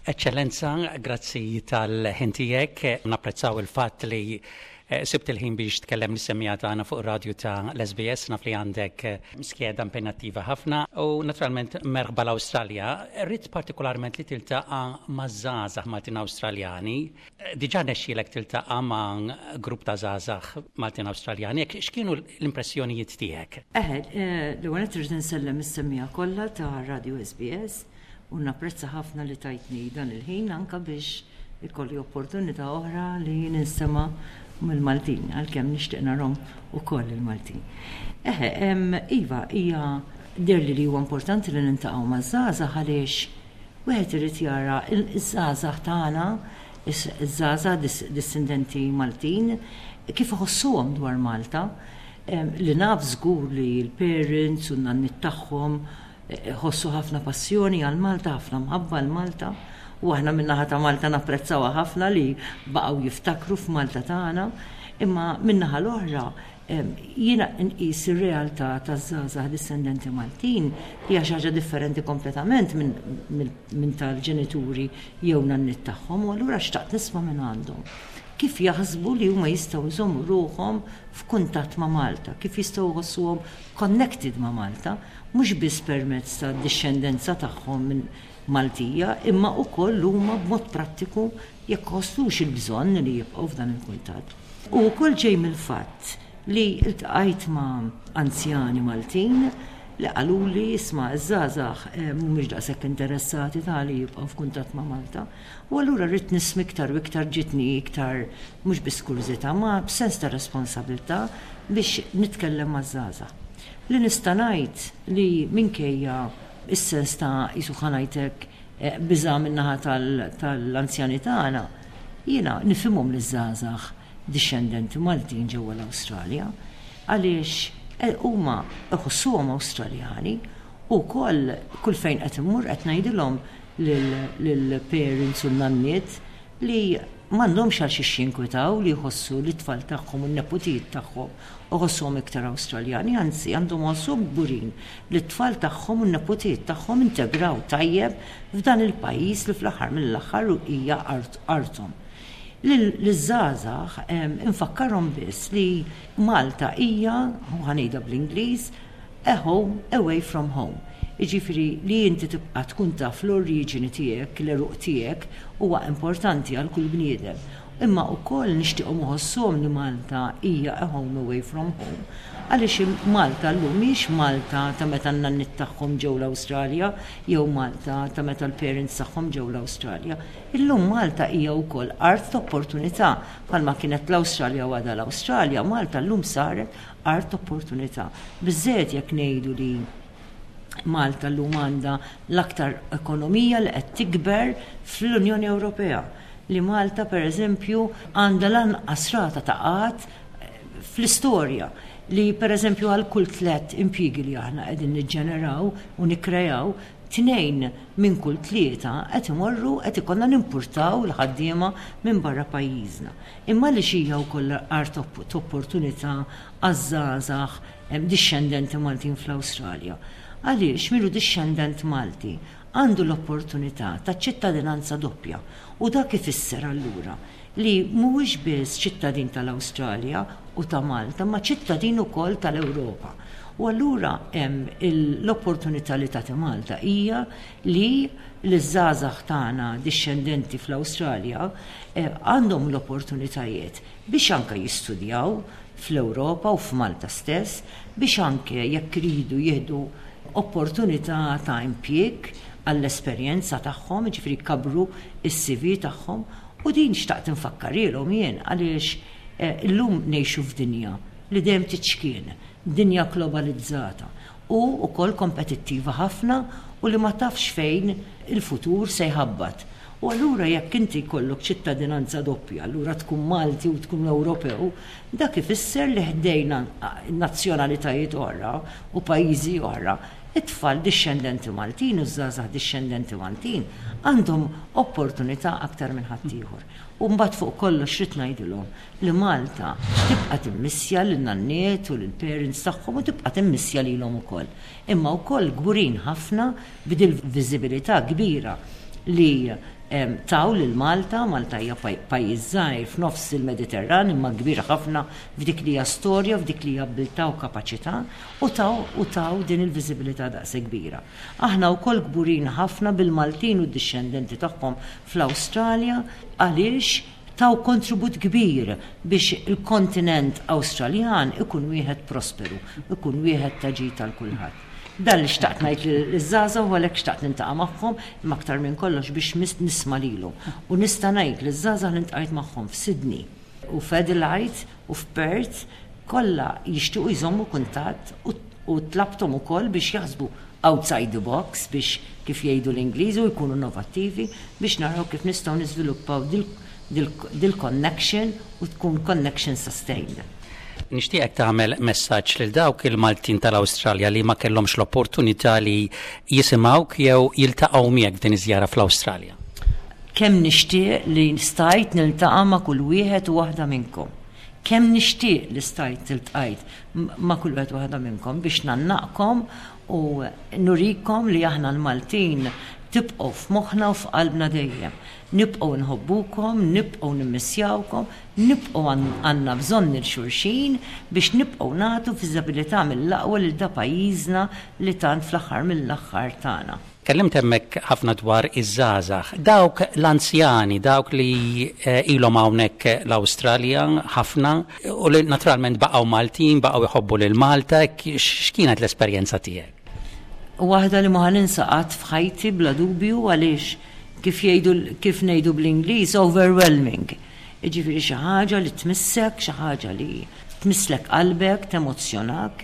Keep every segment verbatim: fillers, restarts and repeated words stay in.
Eccellenza, grazzi tal-ħintijek, napprezzaw il-fat li sibt il-ħin biex tkellem nissemmija tagħna fuq ir-radju ta' l-S B S, naf li għandek skjeda impenjattiva ħafna u naturalment merħba l-Awstralja. Rrid partikolarment li tiltaqa' ma' żgħażagħ Maltin Awstraljani. Diġà nexxielek tiltaqa' ma' grupp ta' żgħażagħ Maltin Awstraljani. X'kienu l-impressjonijiet tiegħek? Eħed, l-ewwel trid insellem is-semmija kollha ta' Radio S B S u napprezza ħafna li tajtni dan il-ħin anke biex ikolli opportunità oħra li ninsema' mill-Maltin, għalkemm nixtieq narhom ukoll il-Maltin. Eħe, iva, hija dirli li huwa importanti li nintaqgħu maż-żgħażagħ għaliex wieħed irid jara iż-żgħażagħ tagħna, iż-żgħażagħ discendenti Maltin, kif iħossuhom dwar Malta, li naf żgur li l-parents u n-nannit tagħhom ħossu ħafna passjoni għal Malta, ħafna mħabba għal Malta. U aħna minnaħa ta' Malta napprezzawha ħafna li baqgħu jiftakru f'Malta tagħna, imma minnaħa l-oħra jiena nqis ir-realtà taż-żgħażagħ discendenti Maltin hija xi ħaġa differenti kompletament minn tal-ġenituri jew nannit tagħhom, u allura xtaqt nisma' minn għandhom. Kif jaħsbu li huma jistgħu jżommu ruħhom f'kuntatt ma' Malta, kif jistgħu jħossuhom connected ma' Malta, mhux biss permezz tad-dixxendenza tagħhom minn Maltija, imma wkoll huma b'mod prattiku jekk ħossux il-bżonn li jibqgħu f'dan il-kuntatt. U wkoll ġej mill-fatt li iltqajt ma' anzjani Maltin li qaluli isma' iż-żgħażagħ mhumiex daqshekk interessati tali jibqgħu f'kuntatt ma' Malta, u allura rrid nisma' iktar u iktar ġitni iktar mhux biss kurżità ma' b'sens ta' responsabilità biex nitkellem maż-żgħażagħ. Li nista' ngħid li minkejja is-sens ta' qisu ħanajtek biża' min-naħa tal-anzjani tagħna, jiena nifhimhom li żgħażagħ dixxendenti Maltin ġewwa l-Awstralja għaliex huma iħossuhom Awstraljani u wkoll kull fejn qed immur qed ngħidilhom lill-parents u n-nanniet li m'għandhomx għal xiex jinkwitaw li jħossu li t-tfal tagħhom u n-neputijiet tagħhom uħossuhom iktar Awstraljani, anzi għandhom ħossuhom kburin li t-tfal tagħhom u n-neputijiet tagħhom integraw tajjeb f'dan il-pajjiż li fl-aħħar mill-aħħar hija arthom. Liż-żgħażagħ infakkarhom biss li Malta hija, u ħanejda bl-Ingliż, a home away from home. Jiġifieri li inti tibqa' tkun taf l-oriġini tiegħek, l-eruq tiegħek huwa importanti għal kull bniedem. Imma wkoll nixtiequ nħossuhom li Malta hija a home away from home. Għaliex Malta llum mhix Malta ta' meta n-nannit tagħhom ġew l-Awstralja jew Malta ta' meta l-parents tagħhom ġew l-Awstralja. Illum Malta hija wkoll art opportunità bħalma kienet l-Awstralja għadha l-Awstralja, Malta llum saret art opportunità. Biżżejjed jekk ngħidu li Malta llum għandha l-aktar ekonomija li qed tikber fl-Unjoni Ewropea. Li Malta pereżempju għandha l-anqas rata ta' qatt fl-istorja li pereżempju għal kull tliet impjiegi li aħna qegħdin niġġeneraw u nikkreaw, tnejn minn kull tlieta qed imorru qed ikollna nimpurtaw l-ħaddiema minn barra pajjiżna. Imma li xija wkoll art opportunità għaż-żgħażagħ dixxendenti Maltin fl-Awstralja. Għaliex miru dixxendent Malti għandu l-opportunità ta' ċittadinanza doppja u dak ifisser allura li mhuwiex biss ċittadin tal-Awstralja u ta' Malta, ma ċittadin ukoll tal-Ewropa. U allura hemm l-opportunità li tagħti Malta hija li l-żgħażagħ tagħna dixxendenti fl-Awstralja għandhom l-opportunitajiet biex anke jistudjaw fl-Ewropa u f'Malta stess, biex anke jekk iridu jieħdu opportunità ta' impjieg għall-esperjenza tagħhom, ġifieri jkabru is-C V tagħhom, u din xtaqt infakkarilhom jien għaliex illum ngħixu f'dinja li dejjem tiċkien, dinja globalizzata u wkoll kompetittiva ħafna u li ma tafx fejn il-futur se jħabbat. U allura jekk inti jkollok ċittadinanza doppja, allura tkun Malti u tkun Ewropew, dak ifisser li ħdejna nazzjonalitajiet oħra u pajjiżi oħra, it-tfal dixxendenti Maltin u żgħażagħ dixxendenti Maltin għandhom opportunità aktar minn ħadd ieħor. U mbagħad fuq kollox rid ngħidilhom li Malta tibqa' timmissja lin-nanniet u lill-parents tagħhom u tibqa' timmissja lilhom ukoll. Imma wkoll kburin ħafna b'dil viżibilità kbira li taw lil Malta, Malta hija pajjiż żgħir f'nofs il-Mediterran imma kbira ħafna f'dik li hija storja, f'dik li hija abilità u kapaċità u taw u taw din il-viżibilità daqs kbira. Aħna wkoll kburin ħafna bil-Maltin u d-dixxendenti tagħhom fl-Awstralja għaliex taw kontribut kbir biex il-kontinent Awstraljan ikun wieħed prosperu, ikun wieħed ta' ġid tal kulħadd. Dan li xtaqt ngħid liż-żgħażagħ u għalhekk xtaqt nintaqa' magħhom imma aktar minn kollox biex nisma' lilhom. U nista' ngħid liż-żgħażagħ li ntqajt magħhom f'Sydney u f'Adelaide u f'Perth kollha jixtiequ jżommu kuntatt u tlabthom ukoll biex jaħsbu outside the box biex kif jgħidu l-Ingliżi u jkunu innovattivi biex naraw kif nistgħu niżviluppaw dil-connection u tkun connection sustained. Nixtieqek tagħmel messaġġ lil dawk il-Maltin tal-Awstralja li ma kellhomx l-opportunità li jisimgħuk jew jiltaqgħu miegħek f'din iż-żjara fl-Awstralja. Kemm nixtieq li stajt niltaqa' ma' kull wieħed u waħda minnkom. Kemm nixtieq li stajt iltqajt ma' kull wieħed waħda minnkom biex nannaqkom u nurikom li aħna l-Maltin tibqgħu f'moħħna u f'qalbna dejjem. Nibqgħu nħobbukom, nibqgħu nimmissjawkom, nibqgħu għandna bżonn il-xulxin biex nibqgħu nagħtu viżibilità mill-aqwa lil da pajjiżna li tant fl-aħħar mill-aħħar tagħna. Kellimt hemmhekk ħafna dwar iż-żgħażagħ. Dawk l-anzjani, dawk li ilhom hawnhekk l-Awstralja ħafna u li naturalment baqgħu Maltin, baqgħu jħobbu lil Malta, x'kienet l-esperjenza tiegħek? Waħda li ma ħaninsa qatt f'ħajti bla dubju għaliex kif jgħidu kif ngħidu bl-Ingliż overwhelming. Jiġifieri xi ħaġa li tmissek, xi ħaġa li tmisslek qalbek, temozzjonak.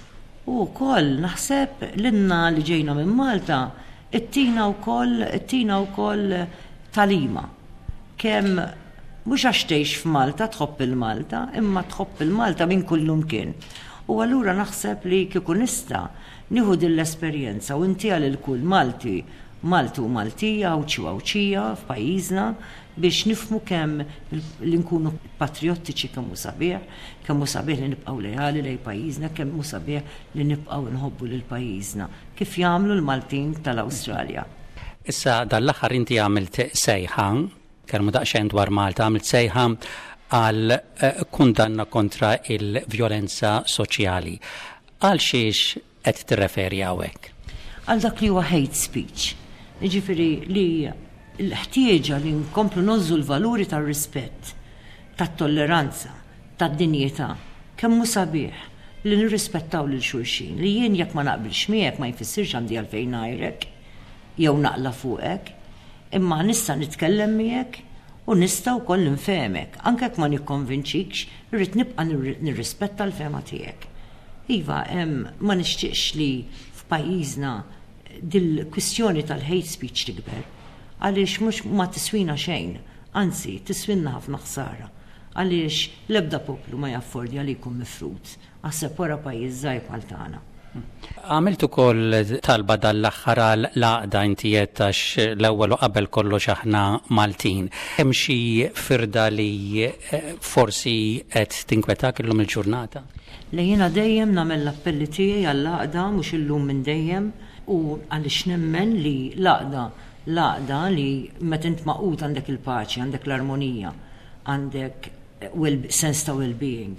U wkoll naħseb lilna li ġejna minn Malta ittina wkoll ittina wkoll talima. Kemm mhux għax tgħix f'Malta tħobb il-Malta, imma tħobb il-Malta minn kull imkien. U allura naħseb li kieku nista' nieħu din l-esperjenza u intiha lil kull Malti Maltu u Maltija, Awċi u Awċija f'pajjiżna biex nifhmu kemm li nkunu patriottiċi kemm hu sabiħ, kemm hu sabiħ li nibqgħu lejali lejn pajjiżna, kemm hu sabiħ li nibqgħu nħobbu lil pajjiżna, kif jagħmlu l-Maltin tal-Awstralja. Issa dal-aħħar inti għamilt sejħa, kelmu daqsxejn dwar Malta, għamilt sejħa għal kundanna kontra il-vjolenza soċjali. Għal xiex qed tirreferi hawnhekk? Għal dak li huwa hate speech. Jiġifieri li l-ħtieġa li nkomplu nozzu l-valuri tar-rispett, tat-tolleranza, tad-dinjità, kemm hu sabiħ li nirrispettaw lil xulxin, li jien jekk ma naqbilx miegħek ma jfissirx għandi għalfejn ngħajrek jew naqla fuqek, imma nista' nitkellem miegħek u nista' wkoll nfehmek, anke jekk ma nikkonvinċikx, irrid nibqa' nirrispetta l-fehma tiegħek. Iva, ma nixtieqx li f'pajjiżna dil-kwistjoni tal-hate speech tikber, għaliex mhux ma tiswina xejn, anzi tiswinna ħafna ħsara, għaliex l-ebda poplu ma jaffordja li jkun mifrud, għasseb wara pajjiż żgħir bħal tagħna. Għamilt ukoll talba dal-aħħar għall-għaqda inti għax l-ewwel u qabel kollox aħna Maltin. Hemm xi firda li forsi qed tinkwetak illum il-ġurnata? Li jiena dejjem nagħmel l-appelli tiegħi għall-għaqda mhux illum minn dejjem u għaliex nemmen li l-għaqda l-għaqda li meta int maqut għandek il-paċi, għandek l-armonija, għandek sens ta' well-being.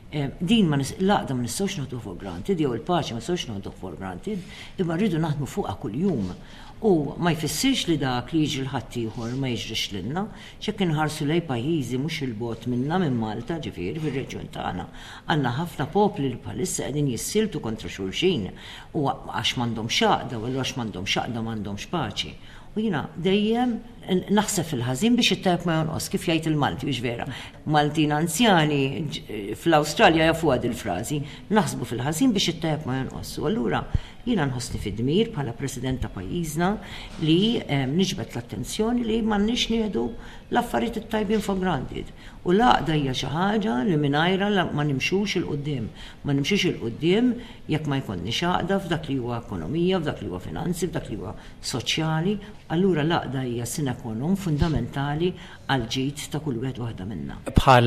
Din l-għaqda ma nistgħux nagħtu for granted, jew il-paċi ma nistgħux nagħtu for granted, imma rridu naħdmu fuqha kuljum. U ma jfissirx li dak li jiġri l-ħadd ieħor ma jiġrix lilna, x'hekk inħarsu lejn pajjiżi mhux il-bogħod minna minn Malta, ġifieri fir-reġjun tagħna. Għandna ħafna popli li bħalissa qegħdin jissiltu kontra xulxin u għax m'għandhomx għaqda u għax m'għandhomx għaqda m'għandhomx paċi. U jiena dejjem naħseb fil-ħażin biex it-tajb ma jonqos, kif jgħid il-Malti biex vera. Maltin anzjani fl-Awstralja jafuha il-frażi, naħsbu fil-ħażin biex it-tajb ma jonqos. U allura jiena nħossni fid-dmir bħala President ta' pajjiżna li niġbed l-attenzjoni li m'għandniex nieħdu l-affarijiet it-tajbin for granted. U l-għaqda hija xi ħaġa li mingħajrha ma nimxux il-qudiem, ma nimxux il-qudiem jekk ma jkollniex għaqda f'dak li huwa ekonomija, f'dak li huwa finanzi, f'dak li huwa soċjali, allura l-għaqda hija sine qua non fundamentali għal ġid ta' kull wieħed waħda minnha.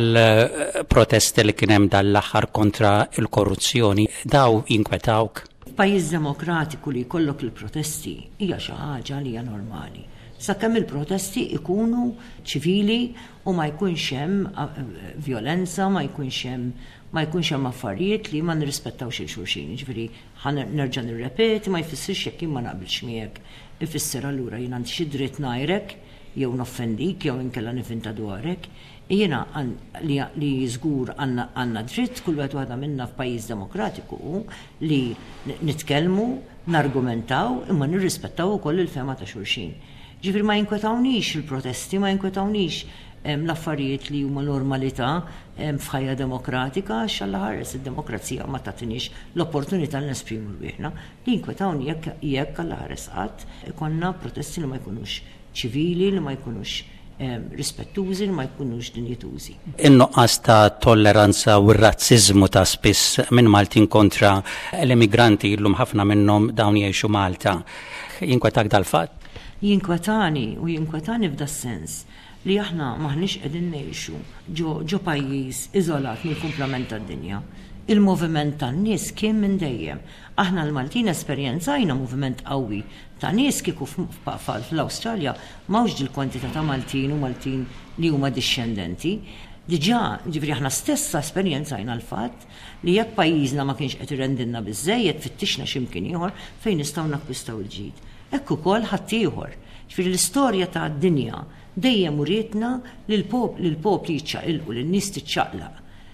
Bħal protesti li kien hemm dal-aħħar kontra l-korruzzjoni, daw jinkwetawk? Pajjiż demokratiku li jkollok il-protesti hija xi ħaġa li hija normali. sakemm il-protesti ikunu ċivili u ma jkunx hemm violenza, ma jkunx hemm ma jkunx hemm affarijiet li ma nirrispettawx il-xulxin. Ġifieri ħan nerġa' nirrepeti ma jfissirx jekk jien ma naqbilx miegħek. Ifisser allura jien għandi xi dritt ngħidlek jew noffendik jew inkella nifinta dwarek. Jiena li żgur għandna dritt kull wieħed waħda minna f'pajjiż demokratiku li nitkellmu, nargumentaw imma nirrispettaw ukoll il-fema ta' xulxin. Ġifieri ma jinkwetawniex il-protesti, ma jinkwetawniex l-affarijiet li huma normalità f'ħajja demokratika għax alla ħares id-demokrazija ma tagħtinix l-opportunità li nesprimu rwieħna. Li jinkwetawni jekk alla ħares qatt ikonna protesti li ma jkunux ċivili, li ma jkunux rispettużi, li ma jkunux dinjitużi. In-nuqqas ta' tolleranza u r-razziżmu ta' spiss minn Maltin kontra l-immigranti llum ħafna minnhom dawn jgħixu Malta. Jinkwetak dal-fatt? Jinkwetani u jinkwetani f'da sens li aħna maħniex qegħdin ngħixu ġo pajjiż iżolat mill-kumplament tad-dinja. Il-moviment tan-nies kien minn dejjem. Aħna l-Maltin esperjenzajna moviment qawwi ta' nies kieku fl-Awstralja m'hawnx il-kwantità ta' Maltin u Maltin li huma dixxendenti. Diġà, ġifieri aħna stessa esperjenzajna l-fatt li jekk pajjiżna ma kienx qed irrendilna biżżejjed fittixna x'imkien ieħor fejn nistgħu nakkwistaw il-ġid. Hekk ukoll ħadd ieħor. Ġifieri l-istorja ta' dinja dejjem urietna li l-popli jiċċaqilqu, li n-nies tiċċaqlaq.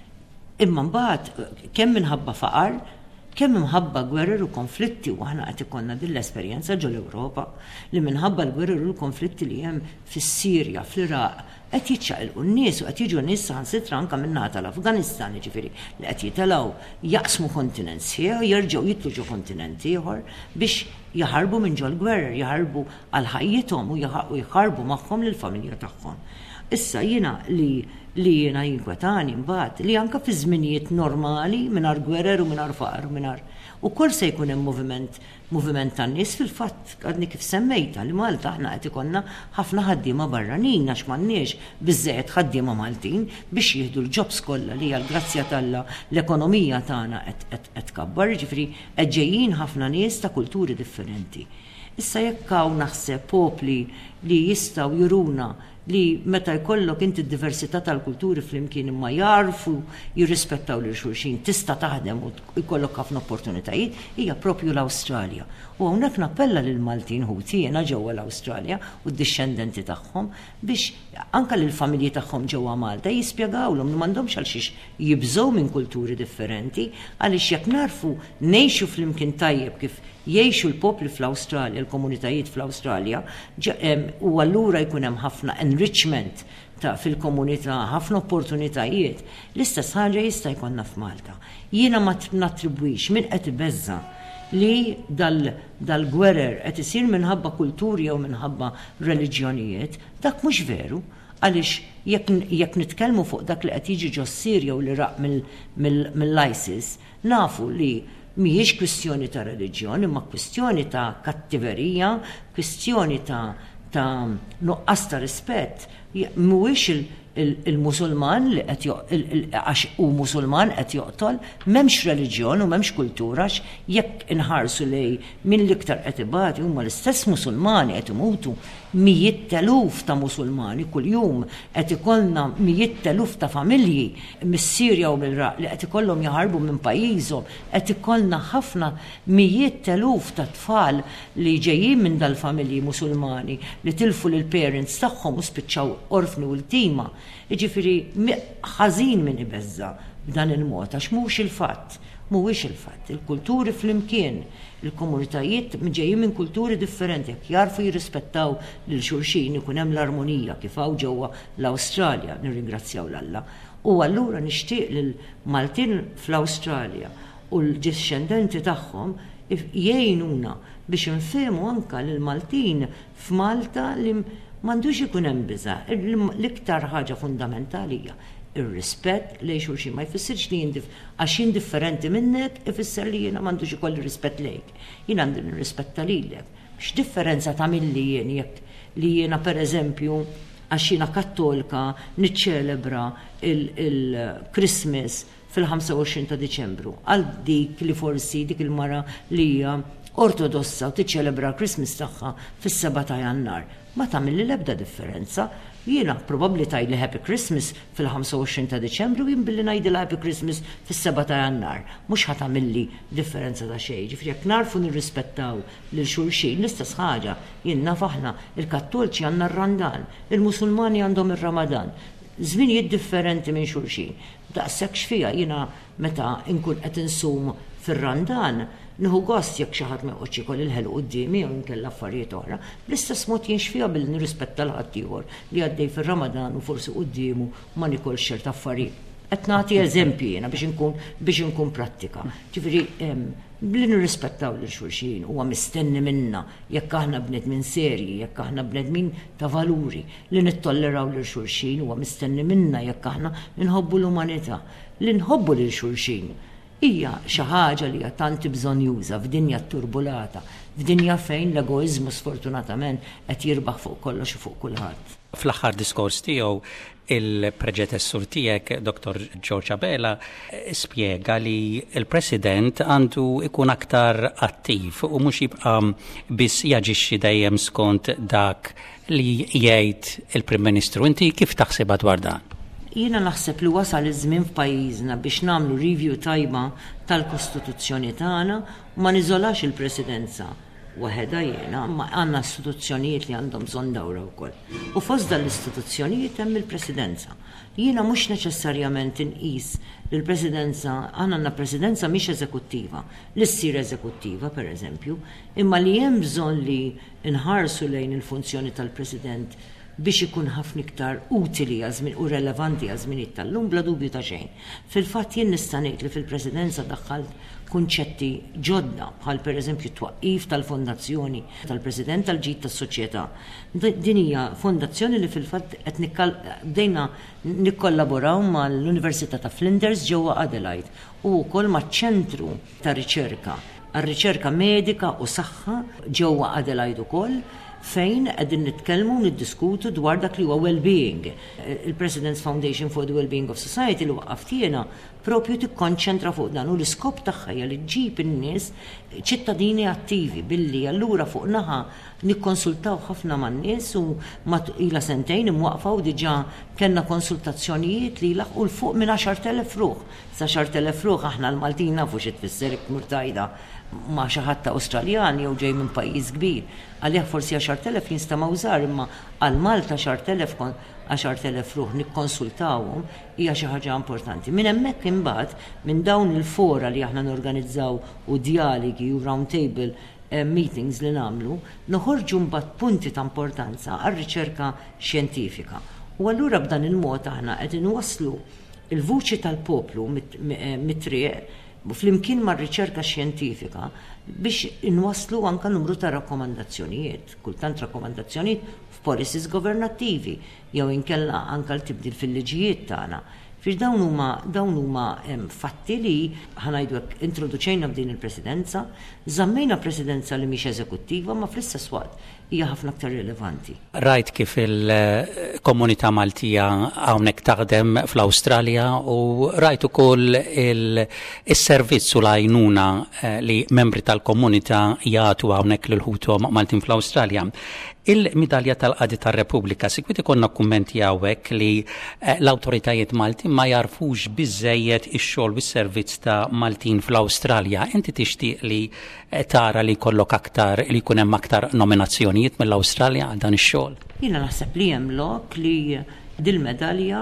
Imma mbagħad kemm minħabba faqar, kemm minħabba gwerer u konflitti u aħna qed ikollna din l-esperjenza ġol Ewropa li minħabba l-gwerer u l-konflitti li hemm fis-Sirja, fl-Iraq, qed jiċċaqilqu n-nies u qed jiġu nies saħansitra anke min-naħa tal-Afganistan, jiġifieri li qed jitilgħu jaqsmu kontinent sieħ jerġgħu jitlu ġo kontinent ieħor biex jaħarbu minn ġol gwerer, jaħarbu għal ħajjithom u jħarbu magħhom lill-familja tagħhom. Issa jiena li li jiena jinkwetani mbagħad li anke fi żminijiet normali mingħajr gwerer u mingħajr faqar mingħajr ukoll se jkun hemm moviment moviment tan-nies fil-fatt għadni kif semmejta li Malta aħna qed ikollna ħafna ħaddiema barranin għax m'għandniex biżżejjed ħaddiema Maltin biex jieħdu l-ġobs kollha li għall-grazzja tal l-ekonomija tagħna qed tkabbar, ġifieri qed ġejjin ħafna nies ta' kulturi differenti. Issa jekk hawn naħseb popli li jistgħu juruna li meta jkollok inti d-diversità tal-kulturi flimkien imma jarfu jirrispettaw lil xulxin tista' taħdem u jkollok ħafna opportunitajiet hija propju l-Awstralja. U hawnhekk nappella lil Maltin ħuti jiena ġewwa l-Awstralja u d-dixxendenti tagħhom biex anke lil familji tagħhom ġewwa Malta jispjegawlhom li m'għandhomx għal xiex jibżgħu minn kulturi differenti għaliex jekk narfu ngħixu flimkien tajjeb kif jgħixu l-popli fl-Awstralja, l-komunitajiet fl-Awstralja, u allura jkun hemm ħafna enrichment ta' fil-komunità, ħafna opportunitajiet. L-istess ħaġa jista' jkollna f'Malta. Jiena ma nattribwix min qed ibeżza li dal-gwerer qed isir minħabba kulturi jew minħabba reliġjonijiet, dak mhux veru. Għaliex jekk nitkellmu fuq dak li qed jiġi ġo Sirja u l-Iraq mill-ISIS, nafu li mhijiex kwistjoni ta' reliġjoni, imma kwistjoni ta' kattiverija, kwistjoni ta' ta' nuqqas ta' rispett. Mhuwiex il-Musulman li qed għax hu Musulman qed joqtol, m'hemmx reliġjon u m'hemmx kultura jekk inħarsu lej min l-iktar qed ibati huma l-istess Musulmani qed imutu mijiet teluf ta' Musulmani kuljum qed ikollna mijiet teluf ta' familji mis-Sirja u mill-Iraq li qed ikollhom jaħarbu minn pajjiżhom, qed ikollna ħafna mijiet teluf ta' tfal li ġejjin minn dal-familji Musulmani li tilfu lil parents tagħhom u spiċċaw orfni u l-tima. Jiġifieri ħażin min ibeżza b'dan il-mod għax mhux il-fatt, mhuwiex il-fatt. Il-kulturi flimkien, il-komunitajiet ġejjin minn kulturi differenti, jekk jarfu jirrispettaw lil xulxin ikun hemm l-armonija kif hawn ġewwa l-Awstralja, nirringrazzjaw l-Alla. U allura nixtieq lil Maltin fl-Awstralja u l-ġiscendenti tagħhom jgħinuna biex infehmu anke lil Maltin f'Malta li m'għandux ikun hemm biża'. L-iktar ħaġa fundamentali hija ir-rispett lejn xulxin. Ma jfissirx li għax jien differenti minnek ifisser li jiena m'għandux ikolli rispett lejk. Jien għandi nirrispetta lilek. X'differenza tagħmilli jien jekk li jiena pereżempju għax jiena Kattolika niċċelebra il-Christmas fil-ħamsa u għoxrin ta' Diċembru għal dik li forsi dik il-mara li hija Ortodossa u tiċċelebra Christmas tagħha fis-seba' ta' Jannar. ma tagħmel li l-ebda differenza. Jiena probabbli tajli Happy Christmas fil-ħamsa u għoxrin ta' Deċembru jien billi ngħidilha Happy Christmas fis-seba' ta' Jannar. Mhux ħatamilli differenza ta' xejn. Ġifieri jekk narfu nirrispettaw lil xulxin l-istess ħaġa jien naf aħna il-Kattolċi għandna r-Randan, il-Musulmani għandhom ir-Ramadan. Żminijiet differenti minn xulxin. Daqshekk x'fiha jiena meta nkun qed insum fir-Randan nieħu gost jekk xi ħadd ma jqgħodx ikol il-ħelq qudiemi jew inkella affarijiet oħra, bl-istess mod jien x'fiha billi nirrispetta l-ħadd ieħor li għaddej fir-Ramadan u forsi qudiemu ma nikolx ċert affarijiet. Qed nagħti eżempji jiena biex inkun biex inkun prattika. Ġifieri billi nirrispettaw lil xulxin huwa mistenni minna jekk aħna bnedmin serji, jekk aħna bnedmin ta' valuri, li nittolleraw lil xulxin huwa mistenni minna jekk aħna nħobbu l-umanità, li nħobbu lil xulxin. Hija xi ħaġa li hija tant bżonjuża f'dinja turbulata, f'dinja fejn l-egoiżmu sfortunatament qed jirbaħ fuq kollox u fuq kulħadd. Fl-aħħar diskors tiegħu il-preġedessur tiegħek, Doktor George Abela, spjega li l-President għandu ikun aktar attiv u mhux jibqa' biss jaġixxi dejjem skont dak li jgħid il-Prim Ministru. Inti kif taħsibha dwar dan? Jiena naħseb li wasal iż-żmien f'pajjiżna biex nagħmlu review tajba tal-Kostituzzjoni tagħna u ma niżolax il-Presidenza waħedha jiena, ma għandna istituzzjonijiet li għandhom bżonn dawra wkoll. U fost dal-istituzzjonijiet hemm il-Presidenza. Jiena mhux neċessarjament inqis li l-Presidenza għandna Presidenza mhix eżekuttiva, li ssir eżekuttiva pereżempju, imma li hemm bżonn li nħarsu lejn il-funzjoni tal-President biex ikun ħafna iktar utili għażmin u relevanti għażminijiet tal-lum bla dubju ta' xejn. Fil-fatt jien nista' ngħid li fil-Presidenza daħħalt kunċetti ġodda bħal pereżempju twaqqif tal-fondazzjoni tal-President tal-ġid tas-soċjetà. Din hija fondazzjoni li fil-fatt qed bdejna nikkollaboraw mal-Università ta' Flinders ġewwa Adelaide u wkoll maċ-ċentru ta' riċerka għar-riċerka medika u saħħa ġewwa Adelaide ukoll fejn qegħdin nitkellmu niddiskutu dwar dak li huwa well-being. Il-President's Foundation for the Well-being of Society li waqaf tiena propju tikkonċentra fuq dan u l-iskop tagħha hija li ġġib in-nies ċittadini attivi billi allura fuq naħa nikkonsultaw ħafna man-nies u ilha sentejn imwaqfa u diġà kellna konsultazzjonijiet li laħqu l fuq minn għaxar telef ruħ. Sa għaxar telef ruħ aħna l-Maltin nafu xi tfisser murtajda ma' xi ħadd Awstraljan jew ġej minn pajjiż kbir. Għalih forsi għaxar telef jinstema' użar imma għal Malta għaxar telef għaxar telef ruħ nikkonsultawhom hija xi ħaġa importanti. Minn hemmhekk imbagħad minn dawn il-fora li aħna norganizzaw u dialogi u round table meetings li nagħmlu, noħorġu mbagħad punti ta' importanza għar-riċerka xjentifika. U allura b'dan il-mod aħna qed inwasslu il-vuċi tal-poplu mit-triq flimkien ma' riċerka xjentifika biex inwaslu anka numru ta' rakkomandazzjonijiet, kultant rakkomandazzjonijiet f'policies governattivi jew inkella anka l-tibdil fil-liġijiet tagħna. Fiex dawn huma dawn huma fatti li ħanajdu hekk introduċejna f'din il-presidenza, żammejna presidenza li mhix eżekuttiva ma fl-istess waqt hija ħafna aktar rilevanti. Rajt kif il-komunità Maltija hawnhekk taħdem fl-Awstralja u rajt ukoll is-servizz u l-għajnuna li membri tal-komunità jagħtu hawnhekk lil ħutom Maltin fl-Awstralja. Il-Midalja tal-Qadi tar-Repubblika sikwit ikonna kummenti hawnhekk li l-awtoritajiet Maltin ma jarfux biżejjed ix-xogħol u s-servizz ta' Maltin fl-Awstralja. Inti tixtieq li tara li jkollok aktar li jkun hemm aktar nominazzjonijiet mill-Awstralja għal dan ix-xogħol? Jiena naħseb li hemm lok li dil-medalja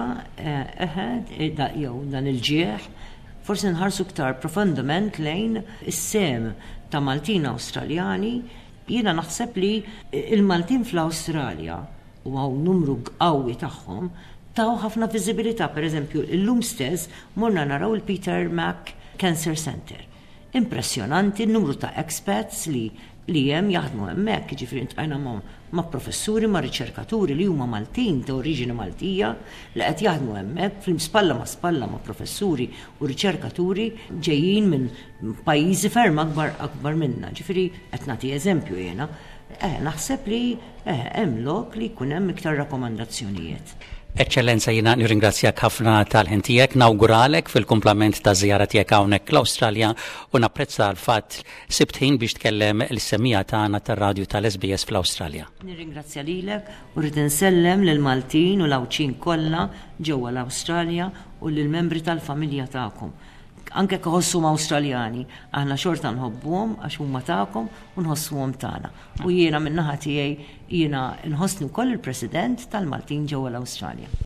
eħed jew dan il-ġieħ forsi nħarsu aktar profondament lejn is-sem ta' Maltin Awstraljani. Jiena naħseb li il-Maltin fl-Awstralja u għaw numru qawwi tagħhom taw ħafna viżibilità. Pereżempju, illum stess morna naraw il-Peter Mac Cancer Center. Impressjonanti n-numru ta' expats li li hemm jaħdmu hemmhekk, jiġifieri ntqajna ma' professuri ma' riċerkaturi li huma Maltin ta' oriġini Maltija li qed jaħdmu hemmhekk fl-spalla ma' spalla ma' professuri u riċerkaturi ġejjin minn pajjiżi ferm akbar akbar minna. Ġifieri qed nagħti eżempju jiena eh, naħseb li eh, hemm lok li jkun hemm iktar rakkomandazzjonijiet. Eccellenza, jina nirringrazzjak ħafna tal-ħintijek, nawguralek fil-komplament ta' żjara tiegħek hawnhekk l-Awstralja u napprezza l-fatt sibt ħin biex tkellem l-semmija tagħna tar-radju tal-S B S fl-Awstralja. Nirringrazzja lilek u rrid insellem lil Maltin u l-Awċin kollha ġewwa l-Awstralja u lill membri tal-familja tagħkom. Anke kħossum Awstraljani, aħna xorta nħobbuhom għax huma tagħkom u nħossuhom tagħna. U jiena min-naħa tiegħi jiena nħossni wkoll il-President tal-Maltin ġewwa l-Awstralja.